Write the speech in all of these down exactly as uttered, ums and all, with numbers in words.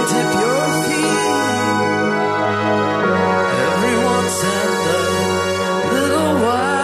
dip your feet every once and a little while.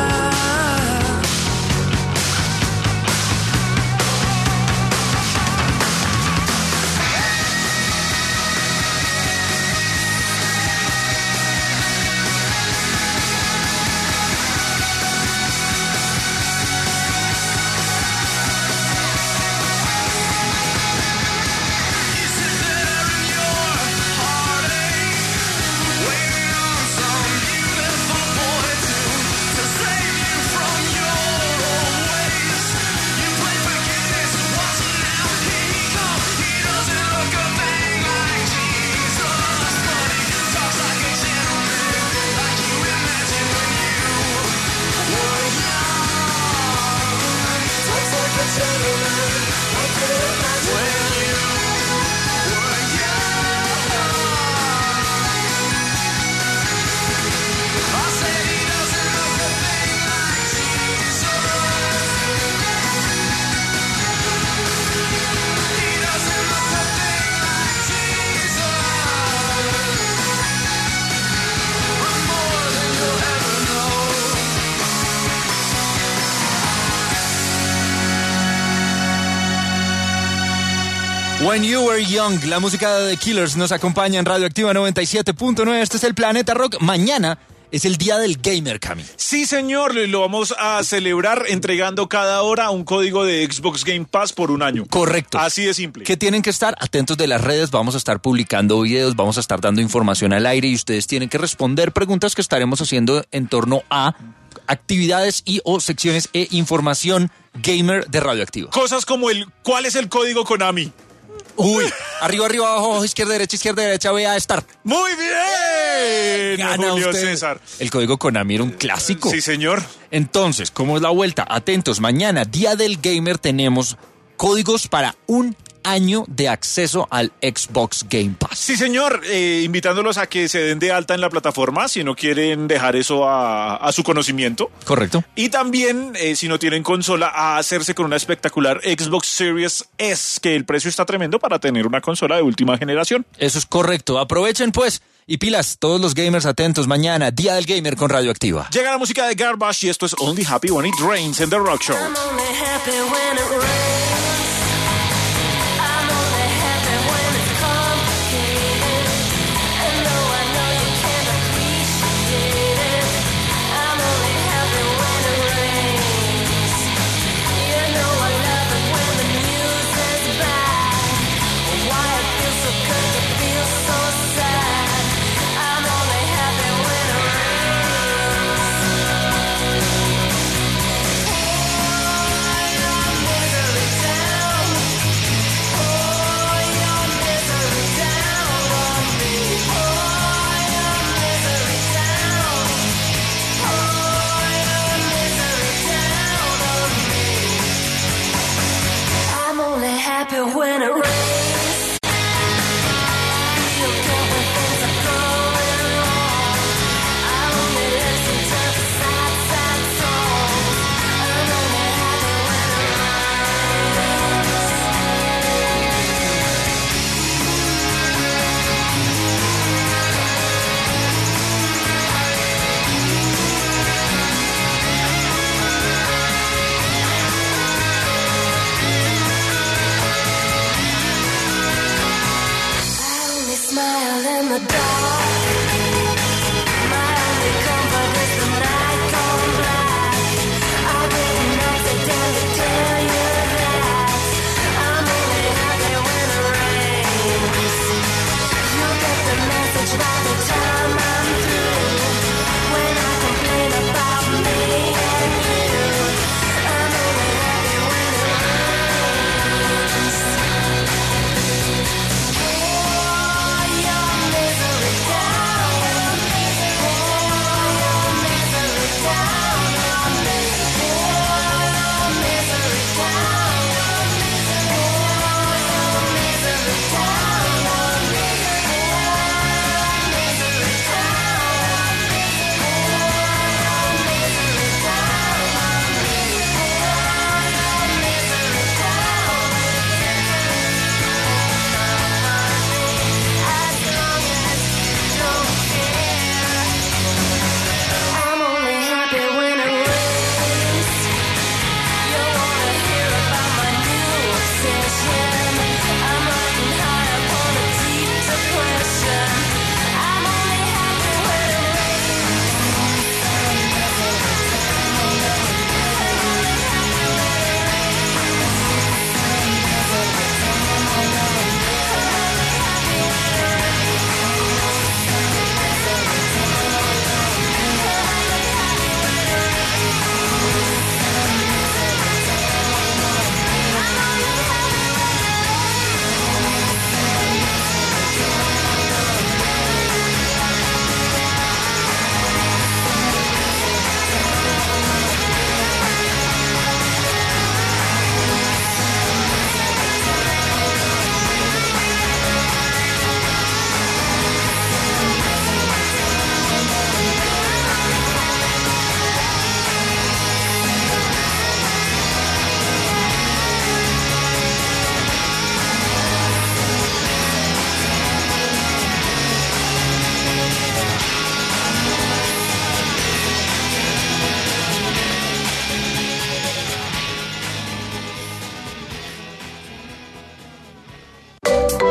When You Were Young, la música de The Killers nos acompaña en Radioactiva noventa y siete punto nueve. Este es el Planeta Rock. Mañana es el Día del Gamer, Cami. Sí, señor, lo vamos a celebrar entregando cada hora un código de Xbox Game Pass por un año. Correcto. Así de simple. Que tienen que estar atentos de las redes, vamos a estar publicando videos, vamos a estar dando información al aire y ustedes tienen que responder preguntas que estaremos haciendo en torno a actividades y o secciones e información gamer de Radioactiva. Cosas como el ¿cuál es el código Konami? Uy, arriba, arriba, abajo, abajo, izquierda, derecha, izquierda, derecha, ve a estar. ¡Muy bien! Gana Julio usted. César. El código Konami era un clásico. Sí, señor. Entonces, ¿cómo es la vuelta? Atentos, mañana, Día del Gamer, tenemos códigos para un año de acceso al Xbox Game Pass. Sí, señor, eh, invitándolos a que se den de alta en la plataforma si no quieren dejar eso a, a su conocimiento. Correcto. Y también, eh, si no tienen consola, a hacerse con una espectacular Xbox Series S, que el precio está tremendo para tener una consola de última generación. Eso es correcto. Aprovechen, pues, y pilas, todos los gamers atentos. Mañana, Día del Gamer con Radioactiva. Llega la música de Garbage y esto es Only Happy When It Rains en The Rock Show. I'm only happy when it rains. Down.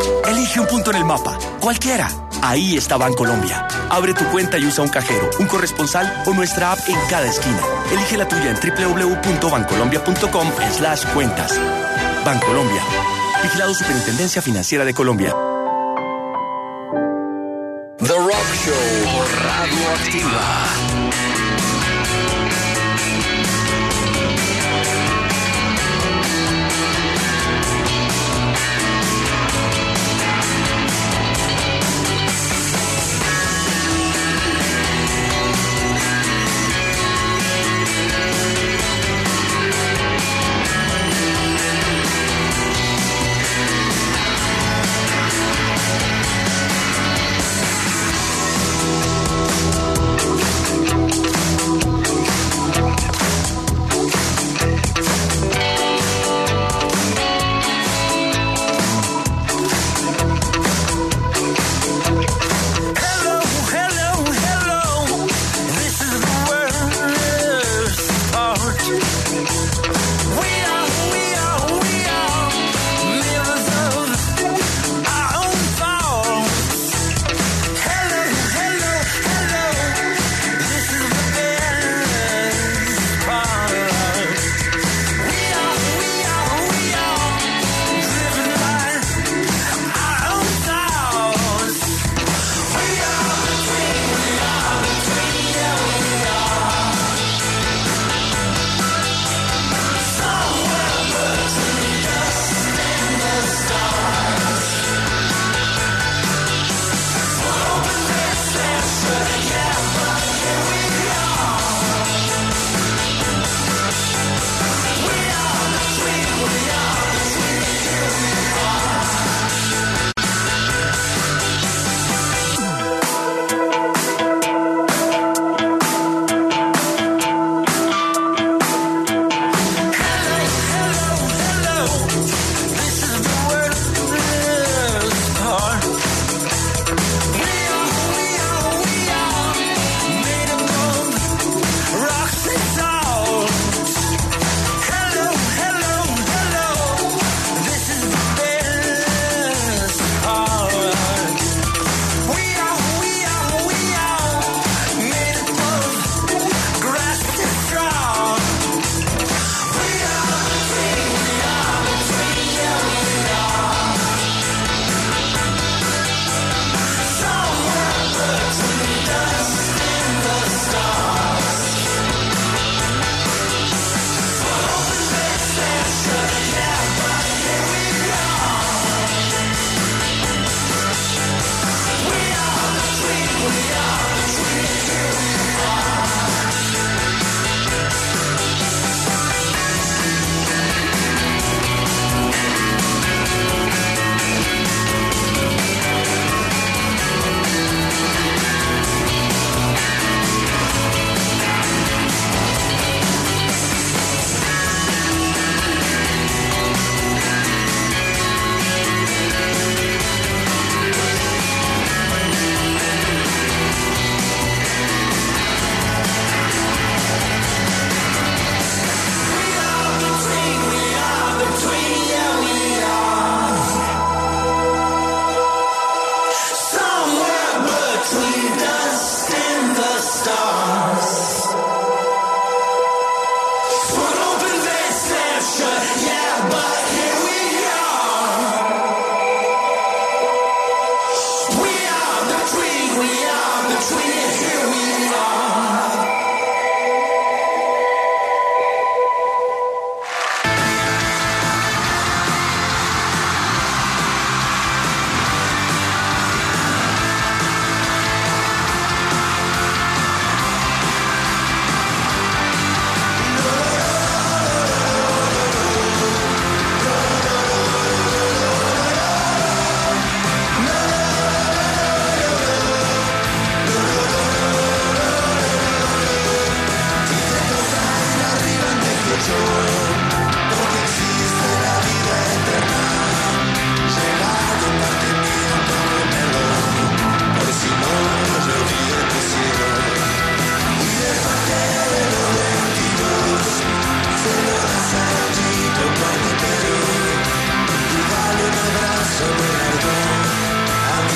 Elige un punto en el mapa, cualquiera. Ahí está Bancolombia. Abre tu cuenta y usa un cajero, un corresponsal o nuestra app en cada esquina. Elige la tuya en www.bancolombia.com slash cuentas. Bancolombia. Vigilado Superintendencia Financiera de Colombia. The Rock Show por Radio Activa.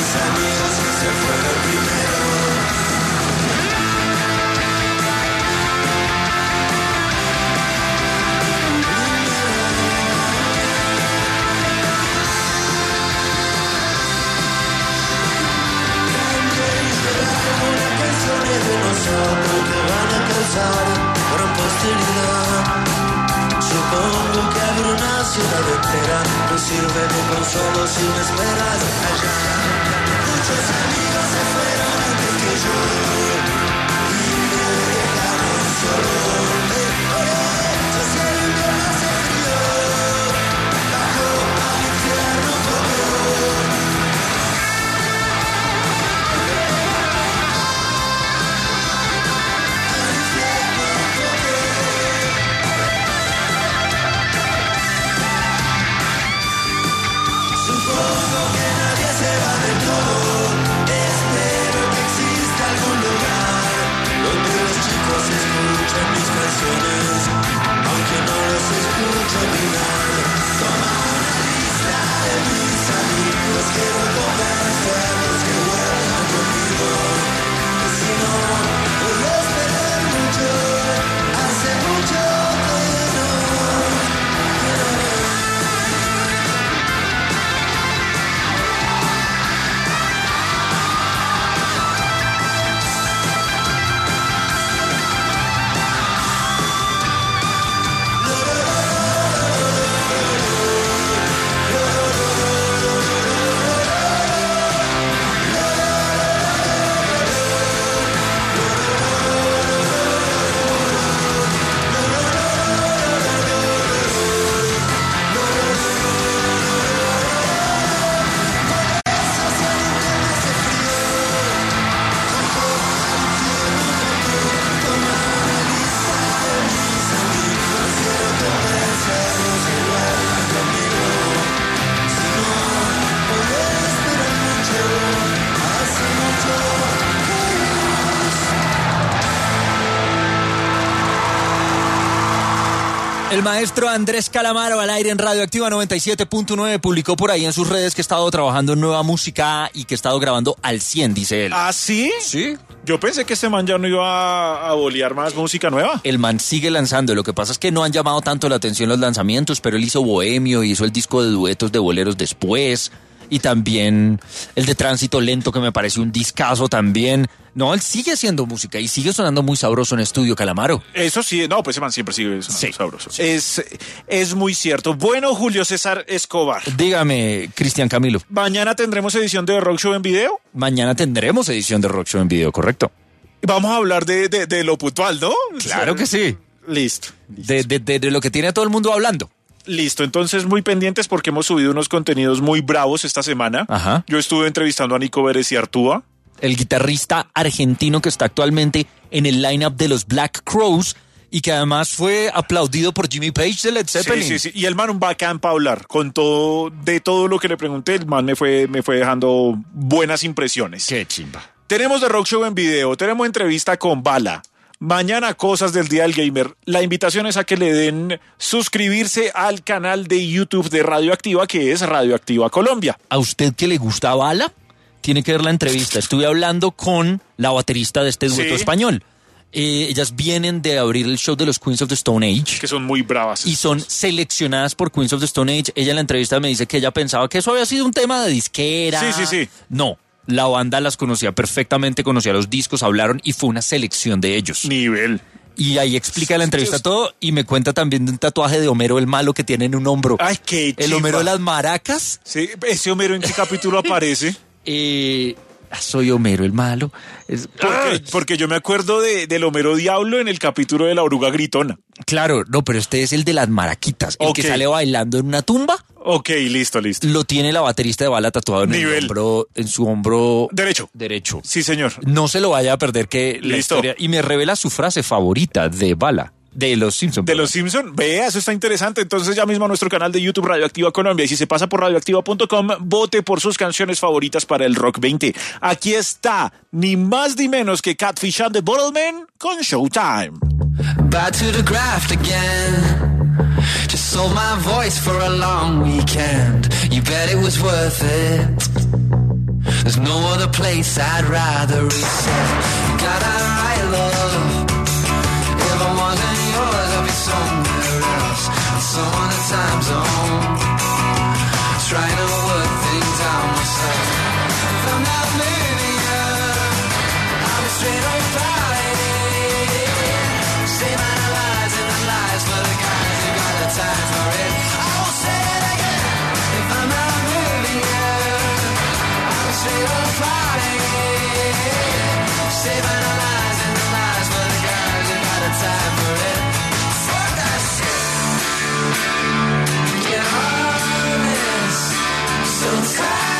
amigos que se fueron primero. Una canción de nosotros que van a causar gran posteridad. Supongo que abre una ciudad entera, no sirve de consuelo si me esperas allá. Muchos amigos se fueron antes que yo y me dejaron solo. Me oré, yo sé el invierno hace frío, bajo al infierno como. Supongo que nadie se va de todo. Espero que exista algún lugar donde los chicos escuchen mis canciones, aunque no los escucho opinar. Toma una lista de mis amigos, quiero convencerlos que vuelvan conmigo. Y si no, voy a esperar mucho. Hace mucho que no. El maestro Andrés Calamaro al aire en Radioactiva noventa y siete punto nueve publicó por ahí en sus redes que ha estado trabajando en nueva música y que ha estado grabando al cien, dice él. ¿Ah, sí? Sí. Yo pensé que este man ya no iba a, a bolear más música nueva. El man sigue lanzando, lo que pasa es que no han llamado tanto la atención los lanzamientos, pero él hizo Bohemio, hizo el disco de duetos de boleros después, y también el de Tránsito Lento, que me pareció un discazo también. No, él sigue haciendo música y sigue sonando muy sabroso en estudio, Calamaro. Eso sí, no, pues ese man siempre sigue sonando Sí. sabroso. Es, es muy cierto. Bueno, Julio César Escobar. Dígame, Cristian Camilo, Mañana tendremos edición de Rock Show en video. mañana tendremos edición de Rock Show en video, ¿correcto? Vamos a hablar de, de, de lo puntual, ¿no? Claro que sí. Listo. De, de, de, de lo que tiene a todo el mundo hablando. Listo, entonces muy pendientes porque hemos subido unos contenidos muy bravos esta semana. Ajá. Yo estuve entrevistando a Nico Vélez y Artúa. El guitarrista argentino que está actualmente en el lineup de los Black Crowes y que además fue aplaudido por Jimmy Page de Led Zeppelin. Sí, sí, sí. Y el man un bacán para hablar. Con todo, de todo lo que le pregunté, el man me fue, me fue dejando buenas impresiones. Qué chimba. Tenemos de Rock Show en video, tenemos entrevista con Bala. Mañana cosas del Día del Gamer. La invitación es a que le den suscribirse al canal de YouTube de Radioactiva, que es Radioactiva Colombia. ¿A usted que le gusta Bala? Tiene que ver la entrevista. Estuve hablando con la baterista de este dueto Sí. español. Eh, ellas vienen de abrir el show de los Queens of the Stone Age. Que son muy bravas. Y son seleccionadas por Queens of the Stone Age. Ella en la entrevista me dice que ella pensaba que eso había sido un tema de disquera. Sí, sí, sí. No, la banda las conocía perfectamente, conocía los discos, hablaron y fue una selección de ellos. Nivel. Y ahí explica la entrevista Dios. todo y me cuenta también de un tatuaje de Homero el Malo que tiene en un hombro. Ay, qué El chimba. Homero de las maracas. Sí, ese Homero en qué capítulo aparece. Eh, ah, soy Homero el Malo. Es- Porque, porque yo me acuerdo de, del Homero Diablo en el capítulo de la oruga gritona. Claro, no, pero este es el de las maraquitas. El Ok. que sale bailando en una tumba. Ok, listo, listo. Lo tiene la baterista de Bala tatuado en, el Nivel. hombro, en su hombro Derecho. derecho. Sí, señor. No se lo vaya a perder que la Listo. historia. Y me revela su frase favorita de Bala, de los Simpsons. De los Simpson, vea, eso está interesante. Entonces ya mismo a nuestro canal de YouTube Radioactiva Colombia. Y si se pasa por radioactiva punto com, vote por sus canciones favoritas para el Rock veinte. Aquí está, ni más ni menos que Catfish and the Bottlemen con Showtime. Back to the graft again. Just sold my voice for a long weekend. You bet it was worth it. There's no place I'd rather reset. You got that right, love. If I wasn't yours, I'd be somewhere else, in some other time zone, trying to work things out myself. If I'm not moving you, I'll be straight on Friday. Same analyzing the lies for the guys who got the time for it. I will say it again. If I'm not moving you, I'll be straight on Friday. Same analyzing the lies for the guys who got the time for it. Fuck that shit. Get honest sometimes.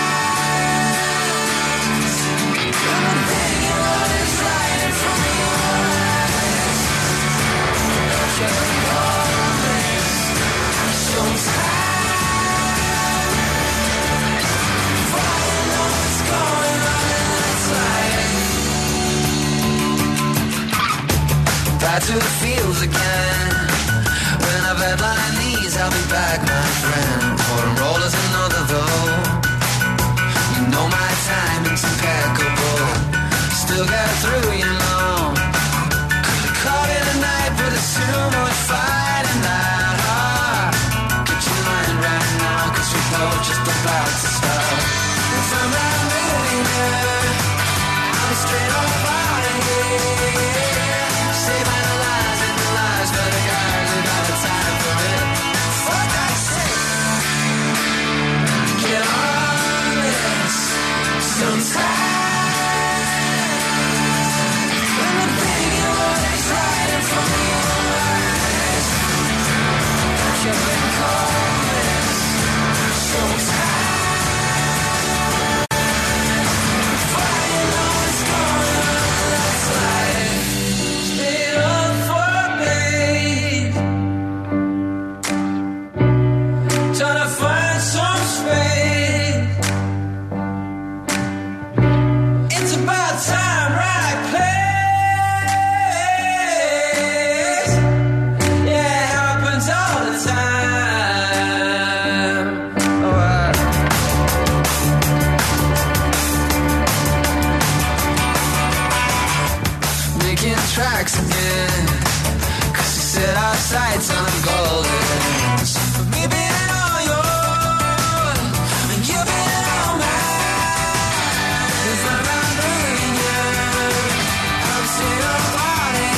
Back to the fields again. When I've headlined these, I'll be back, my friend. For a roll is another though. You know my timing's impeccable. Still got through, you know. Could've caught it a night, but there's too much fighting that hard. Get your mind right now, cause we're both just about to start. If I'm not moving here, I'll be straight on fire here. Save analyzing the lies for the guys who got the time for it. Fuck that shit. Get honest sometimes. When the thing you want is right in front of your eyes, you've been calling sometimes. Before you know what's going on, that's like stay up for me. Trying to find some space. It's about time, right place. Yeah, it happens all the time. Oh, I- Making tracks again, cause you set our sights on golden. So for me being all yours, and you being all mine. If I'm not moving you, I'm still a party.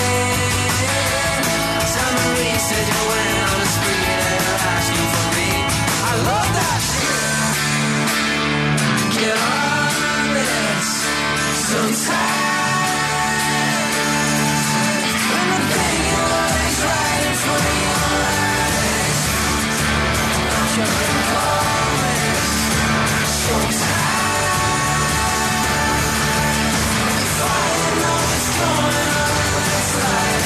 Somebody said you went on a spree and you're asking for me. I love that shit. Get on this sometimes. When the thing you want is right in front of your eyes, you've been calling sometimes. If I didn't know what's going on, it's like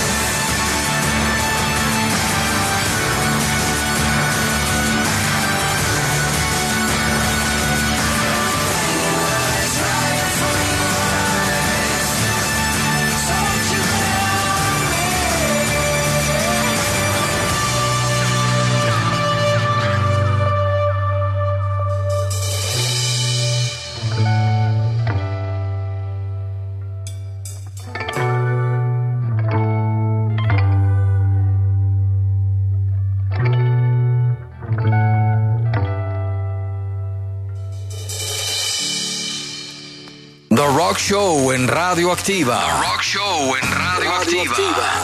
it's right in front of your eyes. So you tell me. The Rock Show en Radio Activa. The Rock Show en Radio, Radio Activa.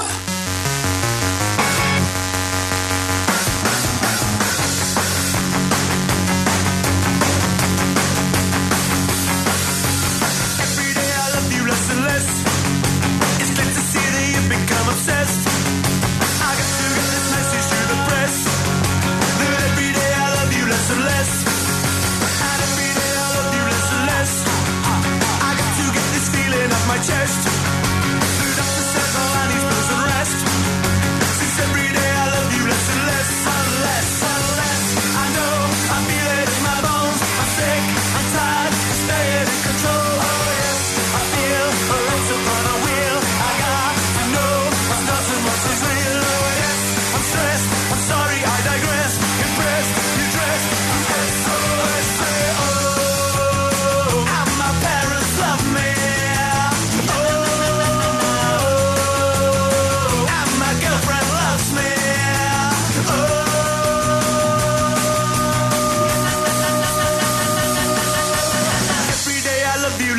Every day I love you less and less. It's good to see that you've become obsessed. I got to get this message to the press. That every day I love you less and less. And every day I love you less and less. I got to get this feeling off my chest. The doctor says all I need is pills and rest.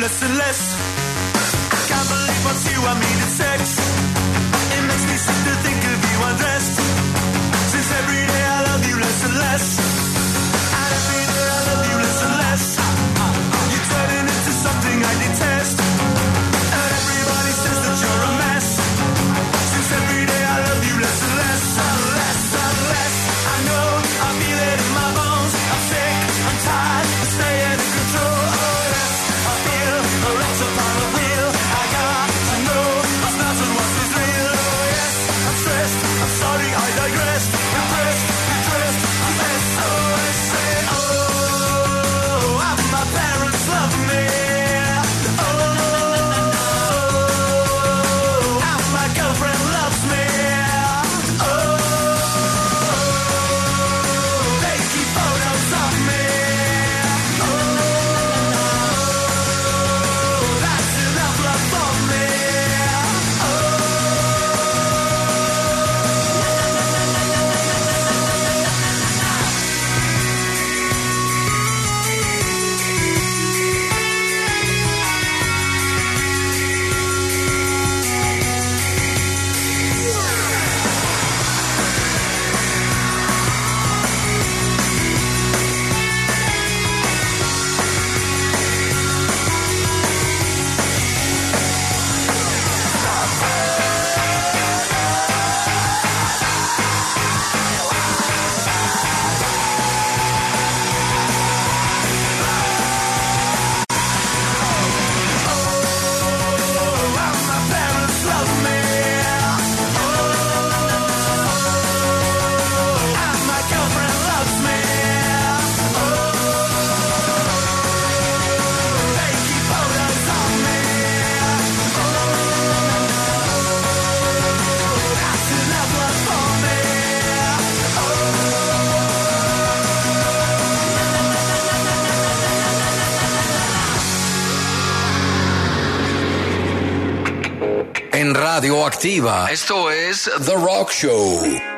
less and less. I can't believe what's you, I mean it's sex. It makes me sick to think of you undressed. Since every day I love you less and less. And every day I love you less and less. You're turning into something I detest. And everybody says that you're a mess. Since every day I love you less and less. And less and less. I know, I feel it in my bones. I'm sick, I'm tired, I'm staying in control. Oh yes, I feel the rest upon the wheel. I got to know what's not and what is real. Oh yes, I'm stressed, I'm sorry, I digress. Depressed, depressed, I'm S O S. Say, oh, and my parents love me. Oh, and my girlfriend loves me. Oh, they keep photos of me. Oh, that's enough love for me. En Radioactiva, esto es The Rock Show.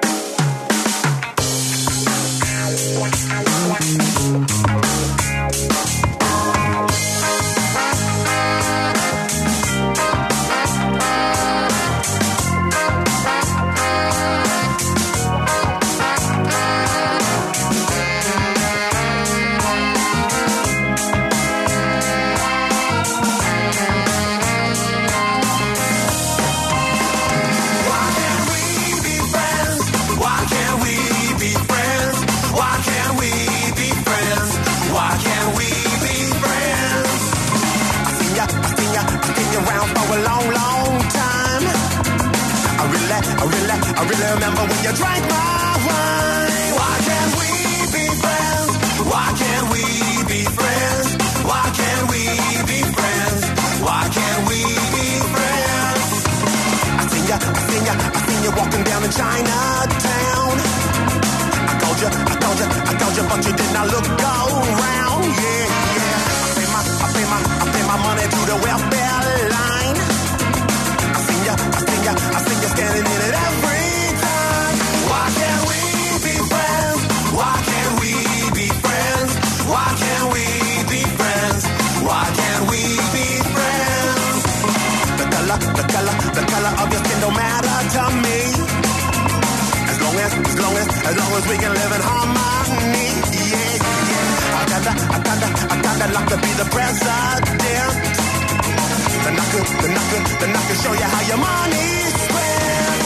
I really remember when you drank my wine. Why can't we be friends? Why can't we be friends? Why can't we be friends? Why can't we be friends? I seen ya, I seen ya, I seen you walking down in Chinatown. I told you, I told you, I told you, but you did not look around. Yeah, yeah. I pay my, I pay my, I pay my money to the welfare line. I seen ya, I seen ya, I seen ya standing in it every. Why can't we be friends? Why can't we be friends? Why can't we be friends? Why can't we be friends? The color, the color, the color of your skin don't matter to me. As long as, as long as, as long as we can live in harmony. Yeah, yeah. I kinda, I kinda, I kinda like to be the president. Then I could, then I could, then I could show you how your money's spent.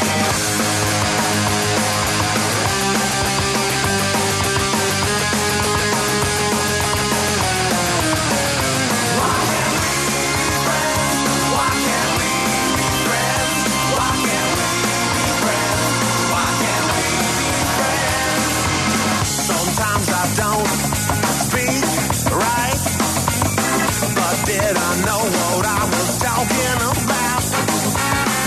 Don't speak right, but did I know what I was talking about?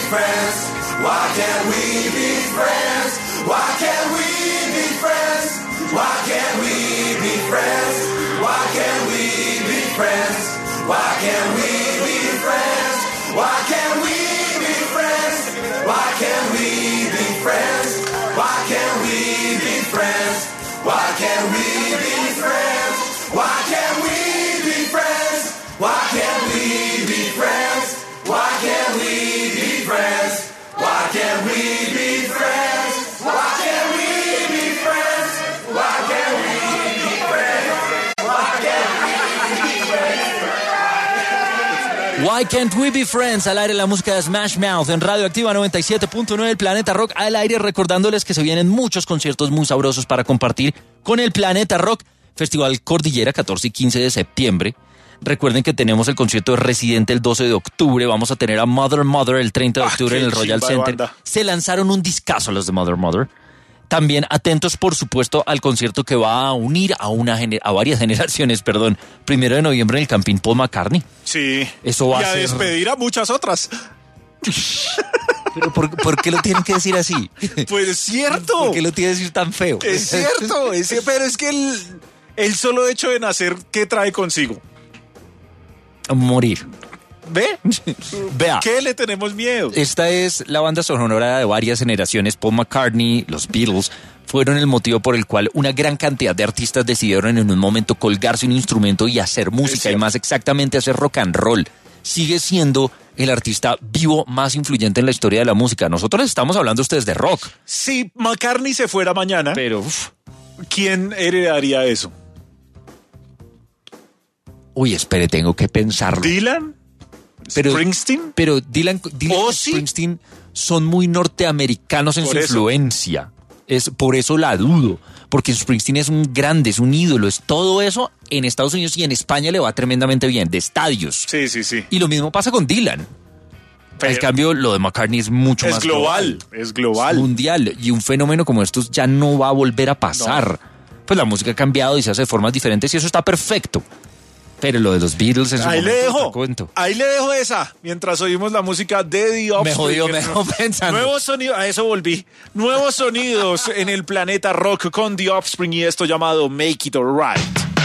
friends? Why can't we be friends? Why can't we be friends? Why can't we be friends? Why can't we be friends? Why can't we be friends? Why can't we be friends? Why can't we be friends? Why can't we be friends? Why can't we be friends? Why can't we be friends? Why can't we be friends? Why can't we be friends? Why can't we be friends? Why can't we be friends? Why can't we be friends? Why can't we be friends? Why Can't We Be Friends, al aire la música de Smash Mouth en Radio Activa noventa y siete punto nueve, el Planeta Rock al aire, recordándoles que se vienen muchos conciertos muy sabrosos para compartir con el Planeta Rock. Festival Cordillera, catorce y quince de septiembre. Recuerden que tenemos el concierto de Residente el doce de octubre. Vamos a tener a Mother Mother el treinta de octubre Ah, en el Royal Center. Banda. Se lanzaron un discazo los de Mother Mother. También atentos, por supuesto, al concierto que va a unir a, una gener- a varias generaciones, perdón. Primero de noviembre en el Campín Paul McCartney. Sí. Eso va y a a ser- despedir a muchas otras. ¿Pero por, por qué lo tienen que decir así? Pues es cierto. ¿Por qué lo tiene que decir tan feo? Es cierto. Es, pero es que el, el solo hecho de nacer, ¿qué trae consigo? Morir. ¿Ve? Vea. ¿Qué le tenemos miedo? Esta es la banda sonora de varias generaciones. Paul McCartney, los Beatles, fueron el motivo por el cual una gran cantidad de artistas decidieron en un momento colgarse un instrumento y hacer música, y más exactamente hacer rock and roll. Sigue siendo el artista vivo más influyente en la historia de la música. Nosotros estamos hablando ustedes de rock. Si McCartney se fuera mañana, Pero, uf, ¿quién heredaría eso? uy, espere, tengo que pensarlo. ¿Dylan? Pero- ¿Springsteen? Pero Dylan, Dylan y Ozzy. Springsteen son muy norteamericanos en Por su eso. influencia. Es, por eso la dudo. Porque Springsteen es un grande, es un ídolo, es todo eso. En Estados Unidos y en España le va tremendamente bien, de estadios. Sí, sí, sí. Y lo mismo pasa con Dylan. Pero- En cambio, lo de McCartney es mucho Es más global, es global. mundial. Y un fenómeno como estos ya no va a volver a pasar. Pues la música ha cambiado y se hace de formas diferentes y eso está perfecto. Pero lo de los Beatles en su Ahí le momento, dejo, te cuento. ahí le dejo esa, mientras oímos la música de The Offspring. Me jodió, me Que dejó no- pensando. Nuevos sonidos, a eso volví. Nuevos sonidos en el Planeta Rock con The Offspring y esto llamado Make It Alright.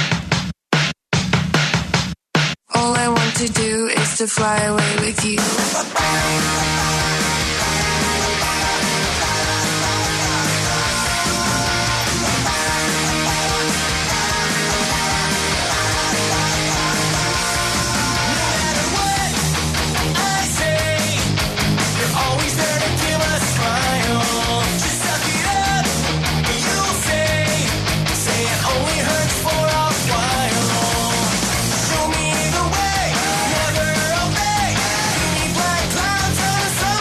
All I want to do is to fly away with you. Show me the way, never obey. Give me black clouds on a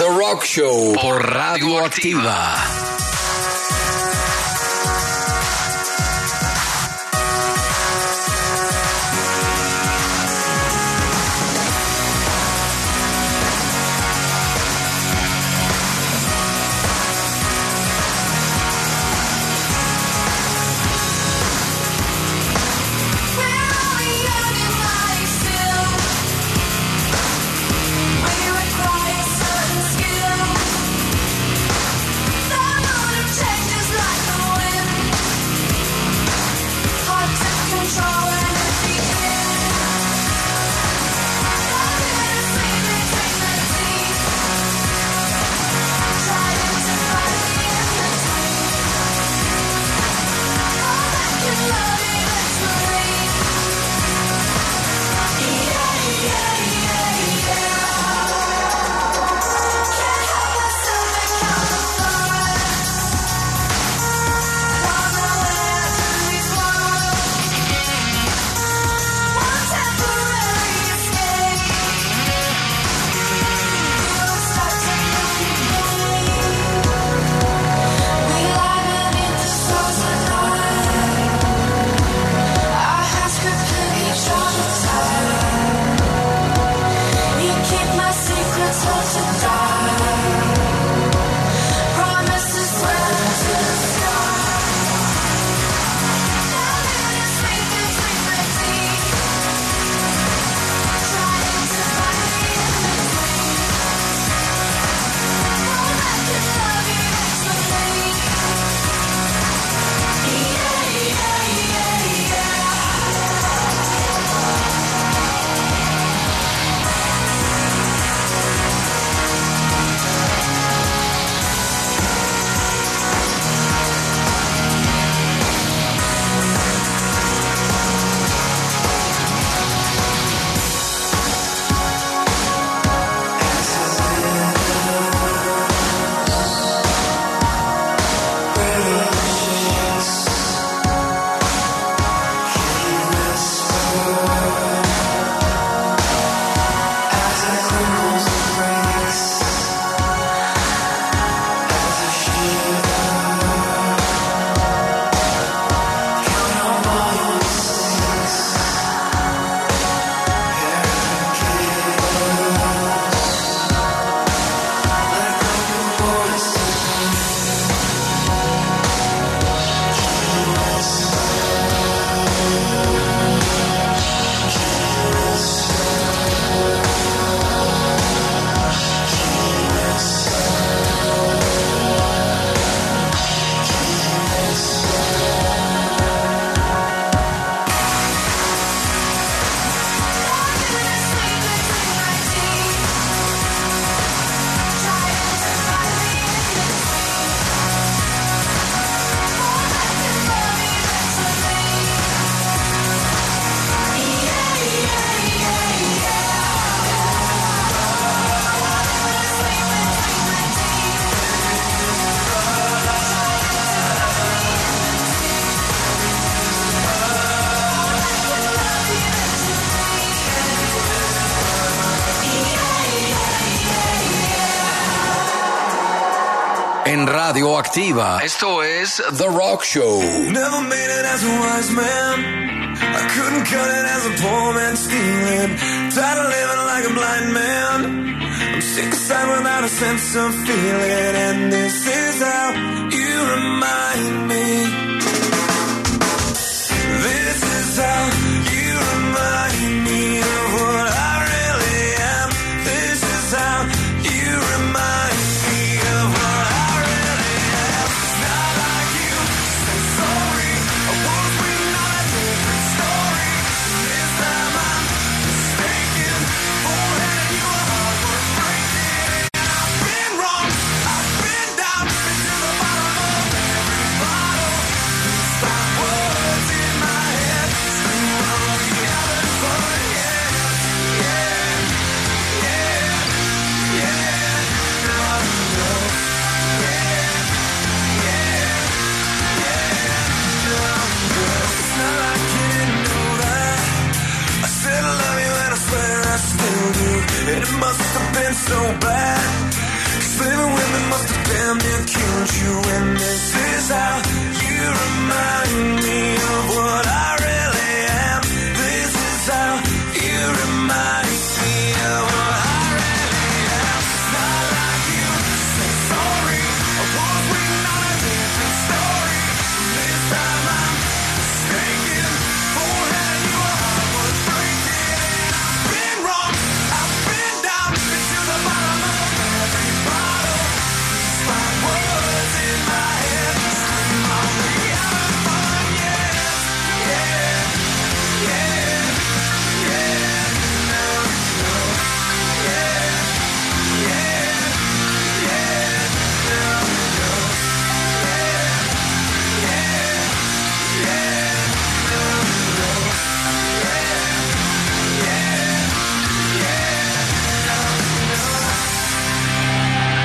The Rock Show por Radio Activa. En Radio Activa, esto es The Rock Show. Never made it as a wise man. I couldn't cut it as a poor man stealing. Tired of living like a blind man. I'm sick aside without a sense of feeling. And this is how you remind me. This is how you remind me of what I really am. This is how you remind me of what I really am. It's not like you say sorry. I was waiting on a different story. This time I'm mistaken for letting you a heart worth breaking. And I've been wrong. I've been down. Been to the bottom of every bottle. These five words in my head scream all the other fun. Yeah, yeah, yeah, yeah. No, no. Yeah, yeah, yeah. No, no. It's not like you didn't know that. I said I love you and I swear I still do. And it must have been so bad. Living with me must have damn near killed you. And this is how you remind me of what I really am. This is how you remind me of what I really am. Not like you, say sorry. I was waiting on a different story. This time I'm mistaken. Forehead and your heart was breaking. I've been wrong, I've been down, been to the bottom of every bottle. These five words in my head scream, are we having fun yet? Yeah, yeah, yeah, no, no, yeah, yeah, yeah, no, no, yeah, yeah, yeah, no, no, yeah, yeah, yeah, no, no.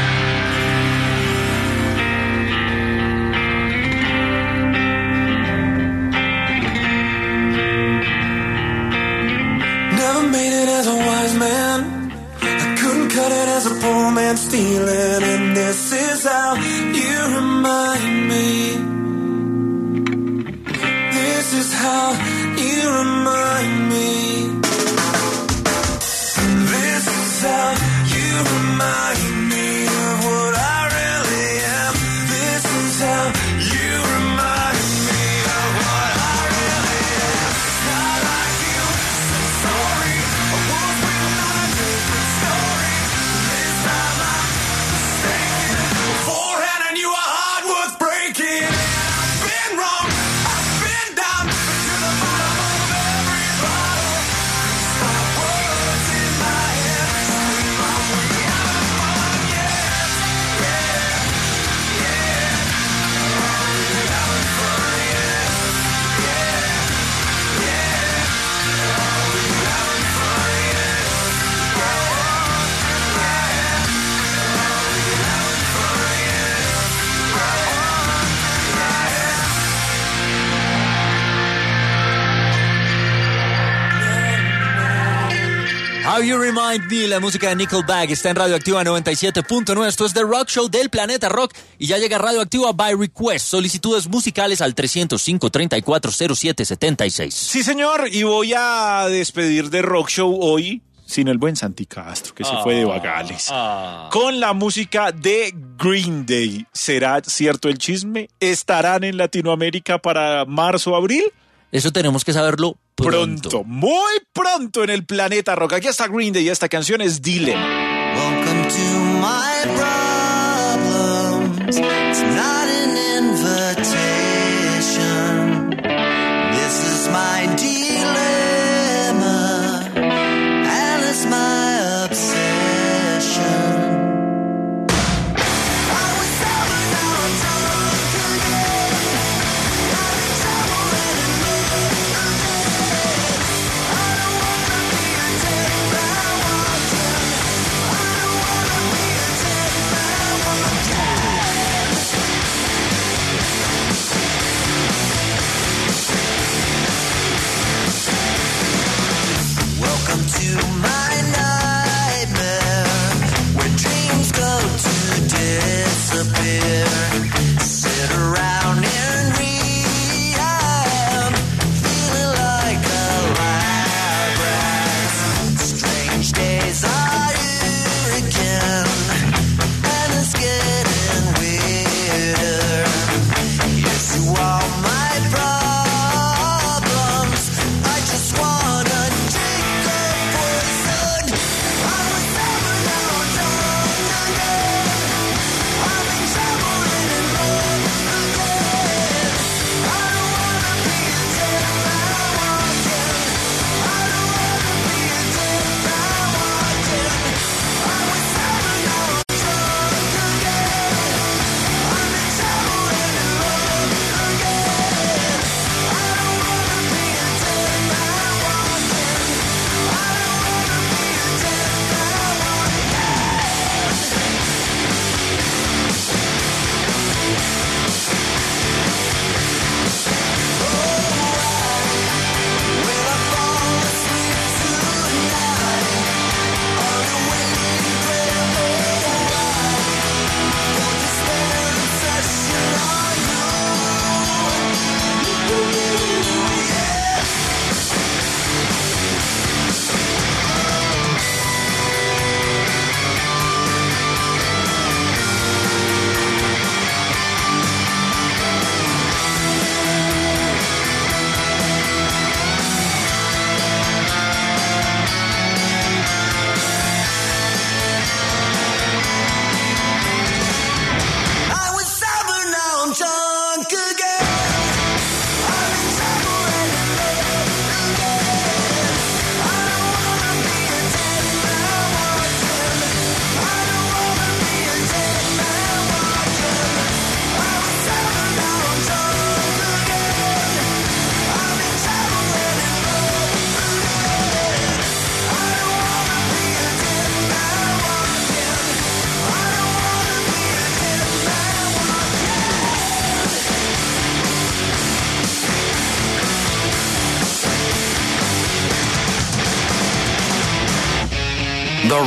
Never made it as a wise man. I couldn't cut it as a poor man stealing. And this is how you remind me. This is how you remind me. This is how you remind me of what I really am. This is how you remind me of what I really am. Not like you, so sorry. I was waiting on a different story. This time I'm mistaken. Beforehand I knew a heart worth breaking. I've been wrong, I've been down, been to the bottom of every bottle. These five words in my head scream, are we having fun yet? Yeah, yeah. Are we having fun yet? Yeah, yeah. Are we having fun yet? Yeah, yeah. Are we having fun yet? How You Remind Me, la música de Nickelback, está en Radioactiva noventa y siete punto nueve. Esto es The Rock Show del Planeta Rock y ya llega Radioactiva by Request. Solicitudes musicales al trescientos cinco, treinta y cuatro, cero siete, setenta y seis. Sí, señor, y voy a despedir de Rock Show hoy sin el buen Santi Castro, que se fue de vagales. Con la música de Green Day. ¿Será cierto el chisme? ¿Estarán en Latinoamérica para marzo o abril? Eso tenemos que saberlo pronto. Pronto, muy pronto en el Planeta Rock. Aquí está Green Day y esta canción es Dylan. Welcome to my problems. It's not an invitation. This is my dilemma, and it's my obsession. I was sober, now I'm drunk again. I'm in trouble anymore. I don't wanna be a dead man walking. I don't wanna be a dead man walking.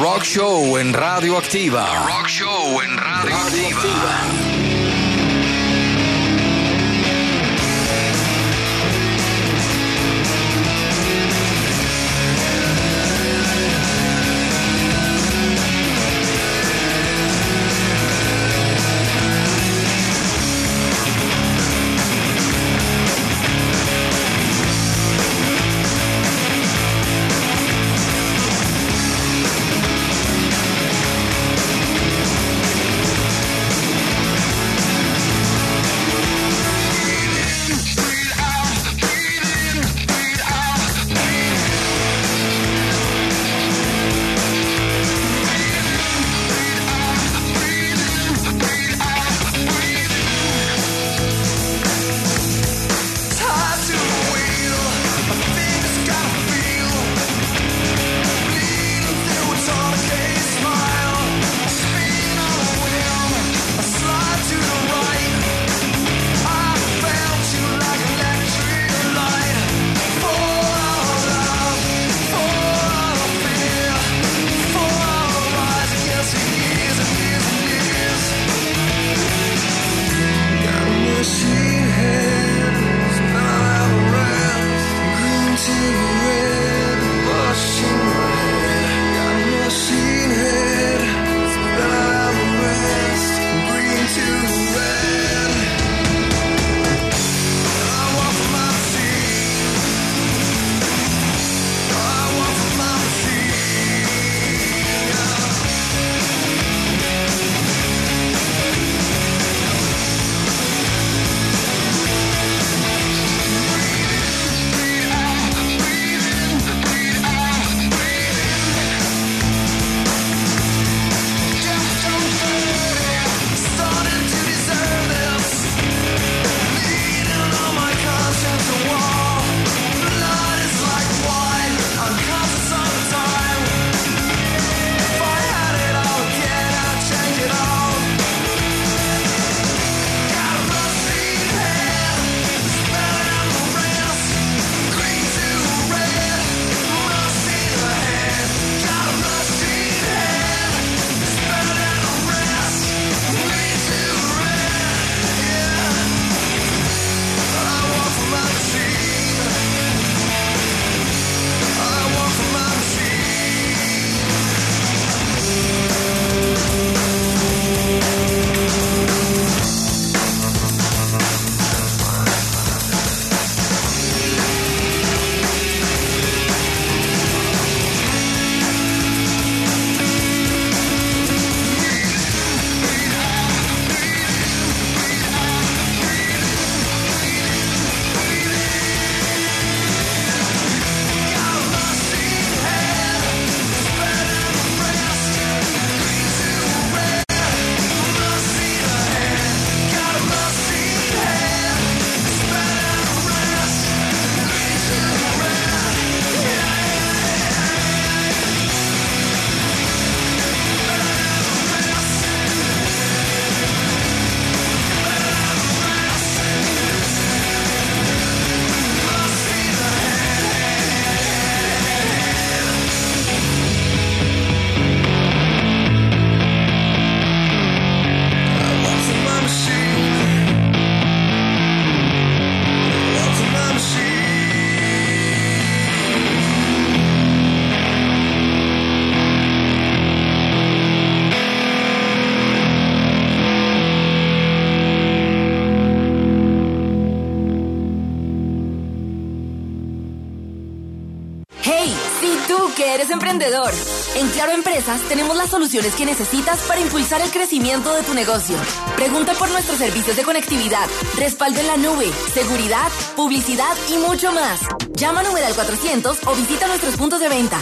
Rock Show en Radio Activa. The Rock Show en Radio Activa. eres emprendedor. En Claro Empresas tenemos las soluciones que necesitas para impulsar el crecimiento de tu negocio. Pregunta por nuestros servicios de conectividad, respaldo en la nube, seguridad, publicidad y mucho más. Llama a numeral cuatrocientos o visita nuestros puntos de venta.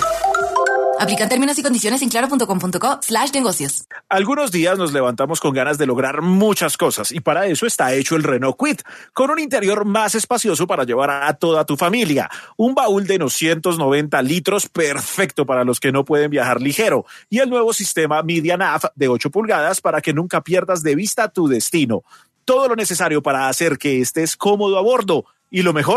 Aplican términos y condiciones en claro.com.co slash negocios. Algunos días nos levantamos con ganas de lograr muchas cosas y para eso está hecho el Renault Kwid, con un interior más espacioso para llevar a toda tu familia. Un baúl de doscientos noventa litros perfecto para los que no pueden viajar ligero y el nuevo sistema Media Nav de ocho pulgadas para que nunca pierdas de vista tu destino. Todo lo necesario para hacer que estés cómodo a bordo y lo mejor,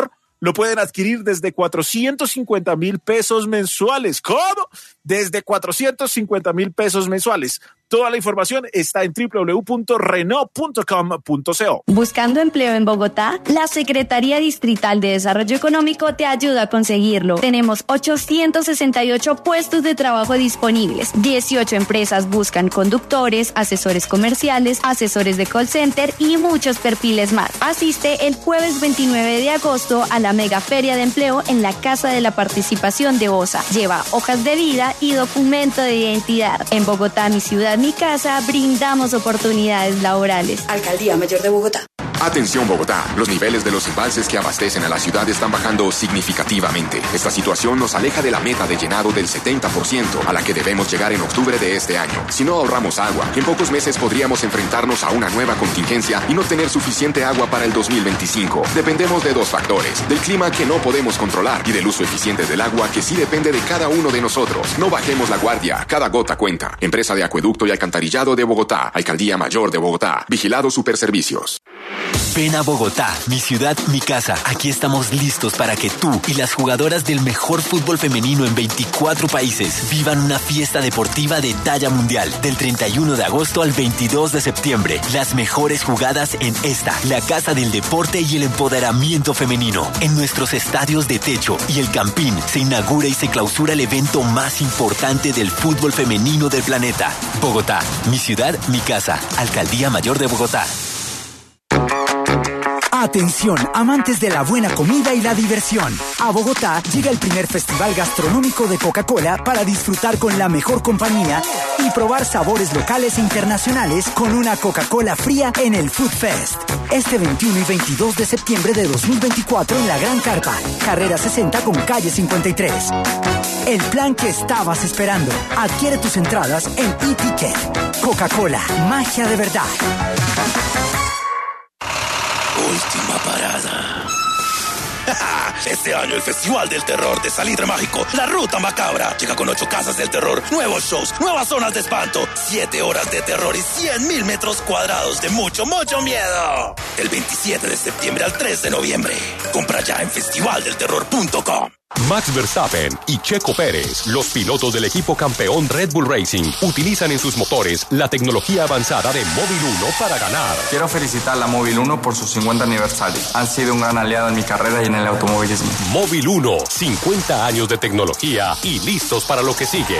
lo pueden adquirir desde cuatrocientos cincuenta mil pesos mensuales. ¿Cómo? Desde cuatrocientos cincuenta mil pesos mensuales. Toda la información está en doble u doble u doble u punto renault punto com punto co. ¿Buscando empleo en Bogotá? La Secretaría Distrital de Desarrollo Económico te ayuda a conseguirlo. Tenemos ochocientos sesenta y ocho puestos de trabajo disponibles. dieciocho empresas buscan conductores, asesores comerciales, asesores de call center y muchos perfiles más. Asiste el jueves veintinueve de agosto a la mega feria de empleo en la Casa de la Participación de OSA. Lleva hojas de vida y documento de identidad. En Bogotá, mi ciudad, mi casa, brindamos oportunidades laborales. Alcaldía Mayor de Bogotá. Atención Bogotá, los niveles de los embalses que abastecen a la ciudad están bajando significativamente. Esta situación nos aleja de la meta de llenado del setenta por ciento a la que debemos llegar en octubre de este año. Si no ahorramos agua, en pocos meses podríamos enfrentarnos a una nueva contingencia y no tener suficiente agua para el dos mil veinticinco. Dependemos de dos factores, del clima que no podemos controlar y del uso eficiente del agua que sí depende de cada uno de nosotros. No bajemos la guardia, cada gota cuenta. Empresa de Acueducto y Alcantarillado de Bogotá, Alcaldía Mayor de Bogotá, Vigilado Superservicios. Ven a Bogotá, mi ciudad, mi casa. Aquí estamos listos para que tú y las jugadoras del mejor fútbol femenino en veinticuatro países vivan una fiesta deportiva de talla mundial. Del treinta y uno de agosto al veintidós de septiembre. Las mejores jugadas en esta, la casa del deporte y el empoderamiento femenino. En nuestros estadios de techo y el Campín se inaugura y se clausura el evento más importante del fútbol femenino del planeta. Bogotá, mi ciudad, mi casa. Alcaldía Mayor de Bogotá. Atención, amantes de la buena comida y la diversión. A Bogotá llega el primer festival gastronómico de Coca-Cola para disfrutar con la mejor compañía y probar sabores locales e internacionales con una Coca-Cola fría en el Food Fest. Este veintiuno y veintidós de septiembre de dos mil veinticuatro en la Gran Carpa, carrera sesenta con calle cincuenta y tres. El plan que estabas esperando. Adquiere tus entradas en eTicket. Coca-Cola, magia de verdad. Última parada. Este año el Festival del Terror de Salitre Mágico, La Ruta Macabra, llega con ocho casas del terror, nuevos shows, nuevas zonas de espanto, siete horas de terror y cien mil metros cuadrados de mucho, mucho miedo. Del veintisiete de septiembre al tres de noviembre. Compra ya en festival del terror punto com. Max Verstappen y Checo Pérez, los pilotos del equipo campeón Red Bull Racing, utilizan en sus motores la tecnología avanzada de Móvil uno para ganar. Quiero felicitar a la Móvil uno por su cincuenta aniversario. Han sido un gran aliado en mi carrera y en el automovilismo. Móvil uno, cincuenta años de tecnología y listos para lo que sigue.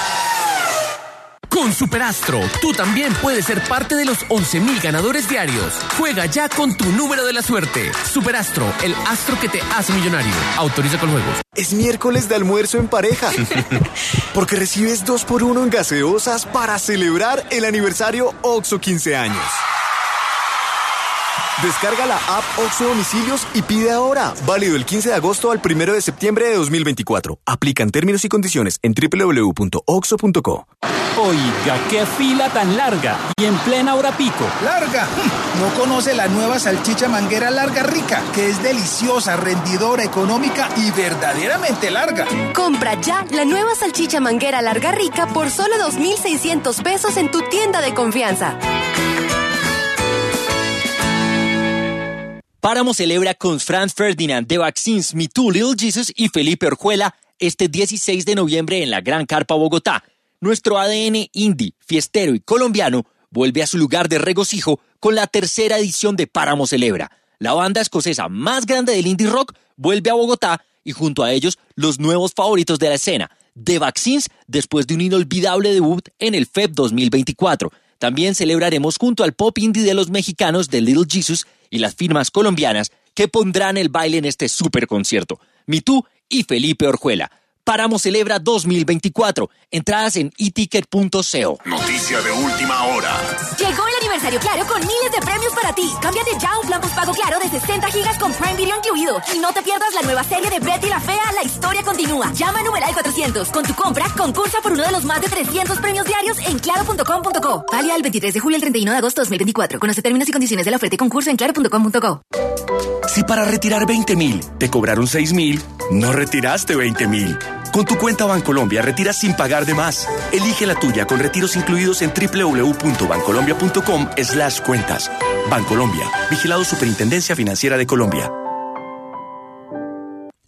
Con Superastro, tú también puedes ser parte de los once mil ganadores diarios. Juega ya con tu número de la suerte. Superastro, el astro que te hace millonario. Autoriza con juegos. Es miércoles de almuerzo en pareja. Porque recibes dos por uno en gaseosas para celebrar el aniversario OXXO quince años. Descarga la app OXXO Domicilios y pide ahora. Válido el quince de agosto al primero de septiembre de dos mil veinticuatro. Aplican términos y condiciones en doble u doble u doble u punto oxxo punto co. Oiga, qué fila tan larga y en plena hora pico. ¿Larga? No conoce la nueva salchicha manguera Larga Rica, que es deliciosa, rendidora, económica y verdaderamente larga. Compra ya la nueva salchicha manguera Larga Rica por solo dos mil seiscientos pesos en tu tienda de confianza. Páramo celebra con Franz Ferdinand, The Vaccines, Me Too, Little Jesus y Felipe Orjuela este dieciséis de noviembre en la Gran Carpa, Bogotá. Nuestro A D N indie, fiestero y colombiano vuelve a su lugar de regocijo con la tercera edición de Páramo Celebra. La banda escocesa más grande del indie rock vuelve a Bogotá y junto a ellos los nuevos favoritos de la escena, The Vaccines, después de un inolvidable debut en el F E P dos mil veinticuatro. También celebraremos junto al pop indie de los mexicanos de Little Jesus y las firmas colombianas que pondrán el baile en este super concierto. Me Too y Felipe Orjuela. Páramo Celebra dos mil veinticuatro. Entradas en eticket punto co. Noticia de última hora. Llegó el aniversario Claro con miles de premios para ti. Cámbiate ya a un plan postpago Claro de sesenta gigas con Prime Video incluido. Y no te pierdas la nueva serie de Betty la Fea, La Historia Continúa. Llama a numeral cuatrocientos. Con tu compra, concursa por uno de los más de trescientos premios diarios en claro punto com punto co. Válida del veintitrés de julio al treinta y uno de agosto de dos mil veinticuatro. Conoce términos y condiciones de la oferta y concurso en claro punto com punto co. Si para retirar veinte mil te cobraron seis mil, no retiraste veinte mil. Con tu cuenta Bancolombia retiras sin pagar de más. Elige la tuya con retiros incluidos en doble u doble u doble u punto bancolombia punto com slash cuentas. Bancolombia, vigilado Superintendencia Financiera de Colombia.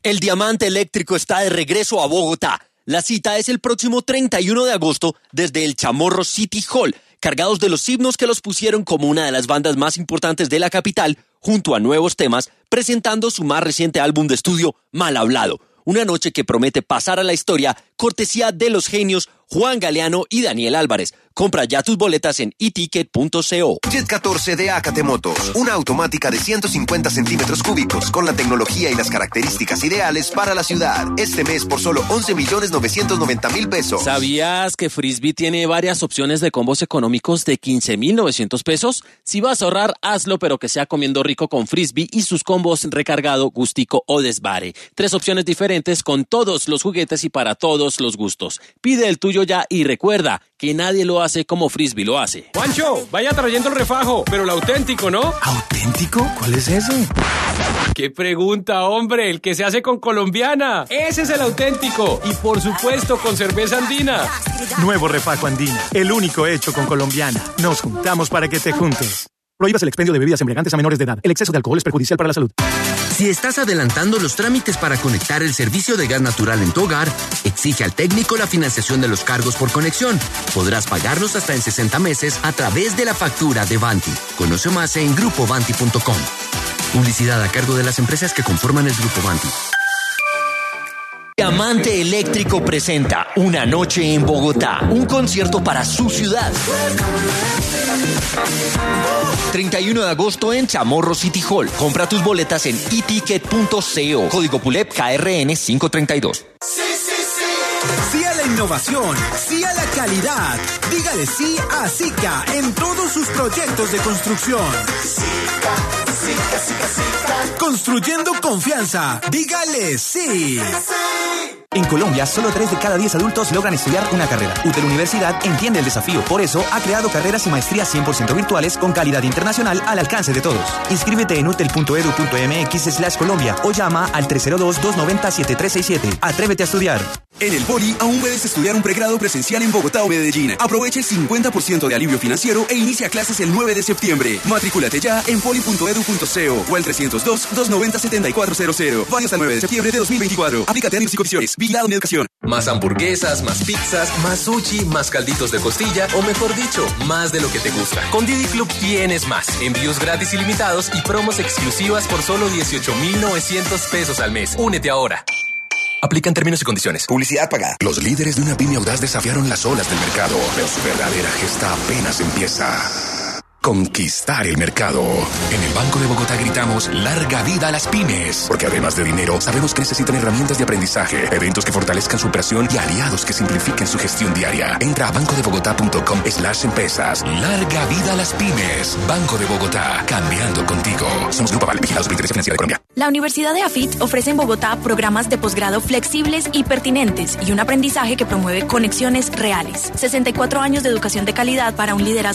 El diamante eléctrico está de regreso a Bogotá. La cita es el próximo treinta y uno de agosto desde el Chamorro City Hall, cargados de los himnos que los pusieron como una de las bandas más importantes de la capital, junto a nuevos temas, presentando su más reciente álbum de estudio, Mal Hablado. Una noche que promete pasar a la historia, cortesía de los genios Juan Galeano y Daniel Álvarez. Compra ya tus boletas en e ticket punto co. Jet catorce de Acate Motos, una automática de ciento cincuenta centímetros cúbicos con la tecnología y las características ideales para la ciudad. Este mes por solo once millones novecientos noventa mil pesos. ¿Sabías que Frisbee tiene varias opciones de combos económicos de quince mil novecientos pesos? Si vas a ahorrar, hazlo, pero que sea comiendo rico con Frisbee y sus combos recargado, gustico o desvare. Tres opciones diferentes con todos los juguetes y para todos los gustos. Pide el tuyo ya y recuerda que nadie lo hace como Frisbee lo hace. Juancho, vaya trayendo el refajo, pero el auténtico, ¿no? ¿Auténtico? ¿Cuál es ese? ¡Qué pregunta, hombre! El que se hace con colombiana. Ese es el auténtico. Y por supuesto con cerveza andina. Nuevo refajo andina, el único hecho con colombiana. Nos juntamos para que te juntes. Prohíbas el expendio de bebidas embriagantes a menores de edad. El exceso de alcohol es perjudicial para la salud. Si estás adelantando los trámites para conectar el servicio de gas natural en tu hogar, exige al técnico la financiación de los cargos por conexión. Podrás pagarlos hasta en sesenta meses a través de la factura de Vanti. Conoce más en grupo vanti punto com. Publicidad a cargo de las empresas que conforman el Grupo Vanti. Diamante Eléctrico presenta Una Noche en Bogotá, un concierto para su ciudad. treinta y uno de agosto en Chamorro City Hall. Compra tus boletas en e ticket punto co. Código P U L E P K R N quinientos treinta y dos. Sí, sí, sí. Sí a la innovación, sí a la calidad. Dígale sí a Sika en todos sus proyectos de construcción. Sika, Sika, Sika, Sika. Construyendo confianza. Dígale sí. En Colombia, solo tres de cada diez adultos logran estudiar una carrera. UTEL Universidad entiende el desafío. Por eso, ha creado carreras y maestrías cien por ciento virtuales con calidad internacional al alcance de todos. Inscríbete en utel punto edu punto mx slash Colombia o llama al tres cero dos, dos nueve cero, siete tres seis siete. Atrévete a estudiar. En el Poli aún puedes estudiar un pregrado presencial en Bogotá o Medellín. Aprovecha el cincuenta por ciento de alivio financiero e inicia clases el nueve de septiembre. Matrículate ya en poli punto edu punto co o al trescientos dos, doscientos noventa, setenta y cuatro cero cero. Válido hasta el nueve de septiembre de dos mil veinticuatro. Aplica términos y condiciones. Vigilado en educación. Más hamburguesas, más pizzas, más sushi, más calditos de costilla o mejor dicho, más de lo que te gusta. Con Didi Club tienes más. Envíos gratis ilimitados y promos exclusivas por solo dieciocho mil novecientos pesos al mes. Únete ahora. Aplican términos y condiciones. Publicidad pagada. Los líderes de una pyme audaz desafiaron las olas del mercado, pero su verdadera gesta apenas empieza. Conquistar el mercado. En el Banco de Bogotá gritamos larga vida a las pymes, porque además de dinero, sabemos que necesitan herramientas de aprendizaje, eventos que fortalezcan su operación y aliados que simplifiquen su gestión diaria. Entra a banco de bogotá punto com slash empresas. Larga vida a las pymes. Banco de Bogotá, cambiando contigo. Somos Grupo Aval, vigilados por Interés Financiero de Colombia. La Universidad de AFIT ofrece en Bogotá programas de posgrado flexibles y pertinentes y un aprendizaje que promueve conexiones reales. sesenta y cuatro años de educación de calidad para un liderazgo